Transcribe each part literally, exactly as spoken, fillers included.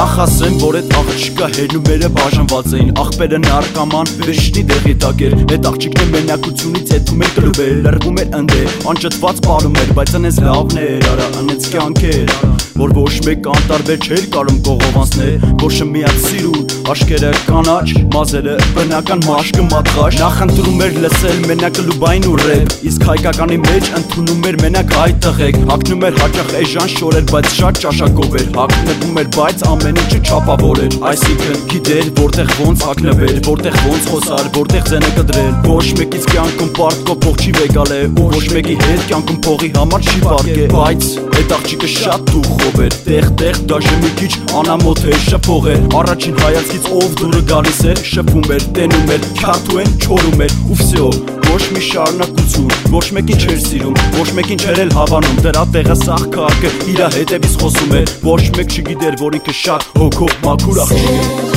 Նախ ասեմ, որ այդ աղջիկա հերնումերը բաժանված էին Աղբերը նարկաման վերջնի դեղի տակ էր Այդ աղջիկն է մենակությունից եթում էր կլուբեր Լրվում էր ընդե, անջտված պարում էր Բայց անեց լավն էր, արա, անեց կյանք էր Որ ոչ մեկ անտարբեր չէր կարում կողովանցներ Որշը միակ սիրուն, աշկերը կանաչ Մազերը բնական մաշկը մատղաշ Նախընտրում էր լսել մենակ կլուբային ու ռեփ Իսկ հայկականի մեջ ընդունում էր մենակ հայ տղեկ Հագնում էր հաճախ էժան շորեր, բայց շատ ճաշակով էր Հագնվում էր, բայց ամեն ինչը չափավոր էր Այսինքն գիտեր, որտեղ ոնց հագնվել Որտեղ ոնց խոսար, որտեղ ձենը կդրել Ոչ մեկից կյանքում պարտքով փող չի վեկալ է Ու ոչ մեկի հետ կյանքում փողի համար չի վարկե Բայց այդ աղջիկը շատ դուխով էր Տեղ-տեղ դաժե մի քիչ անամոթ էր շփող էր Առաջին հայացքից ով դուրը գալիս էր Շփվում էր, տենում էր, քյարթուեն չորում էր Ու վսյո Ոչ մի շարունակություն, ոչ մեկին չէր սիրում, ոչ մեկին չէր էլ հավանում Դրա տեղը սաղ քաղաքը իրա հետևից խոսում էր Ոչ մեկ չգիտեր, որ ինքը շատ հոգով մաքուր աղջիկ է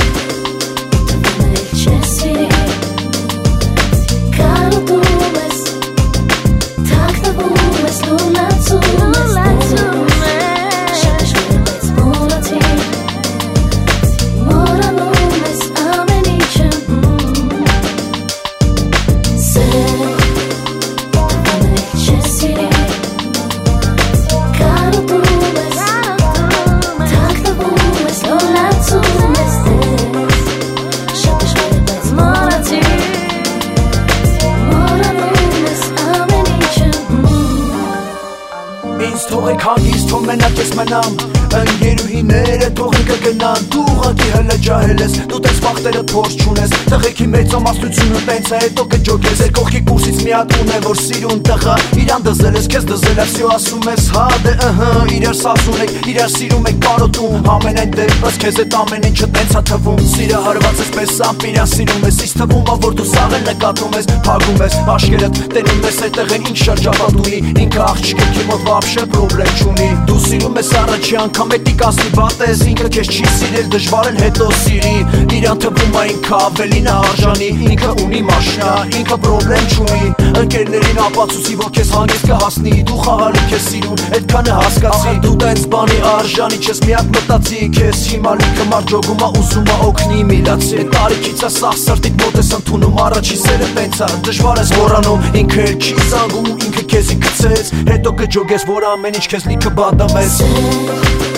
Թողեք հանգիստ, թող մենակ ես մնամ Ընկերուհիները թող ինքը գնան Դու ուղղակի հլը ջահել ես Դու տես վախտերը փորձ չունես Տղեքի մեծամասնությունը տենց է հետո կջոքես Էր կողքի կուրսից մի հատ ունե որ սիրուն տղա Իրան դզել ես, քեզ դզել ես Սյո ասում ես հա դե ըհը Իրար սազում եք, իրար սիրում եք կարոտում Ամենայն դեպս քեզ էտ ամեն ինչը տենց ա թվում Սիրը հարված ես պես ամպ իրան սիրում ես Իսկ թվում ա որ դու սաղ էլ նկատում ես Փագում ես, աշկերդ տենում ես այդտեղ են ինչ շրջապատ ունի Ինքը աղջիկ է քի մոտ վաբշե պրոբլեմ չունի Դու սիրում ես առաջի անգամ էտի կասնի բատ ես Ինքը քեզ չի սիրել դժվար էլ հետո սիրի Իրան թվում ա ինքը ավելին արժանի Ինքը ունի մաշնա, ինքը պրոբլեմ չունի Ընկերներին ապացուցի որ քեզ հանգիստ կհասնի Դու խաղալիք ես սիրում, էդքանը հասկացի Դու տենց բանի արժանի չես միակ մտածի Քեզ հիմա լիքը մարդ ջոգում ա ուզում ա օգնի միլացի Էդ տարիքից ա սաղ սրտիդ մոտ ես ընդունում Առաջի սերը տենց ա, դժվար ես մոռանում Ինքը էլ չի զանգում, ինքը քեզի գցեց Հետո կջոգես որ ամեն ինչ քեզ լիքը բադամես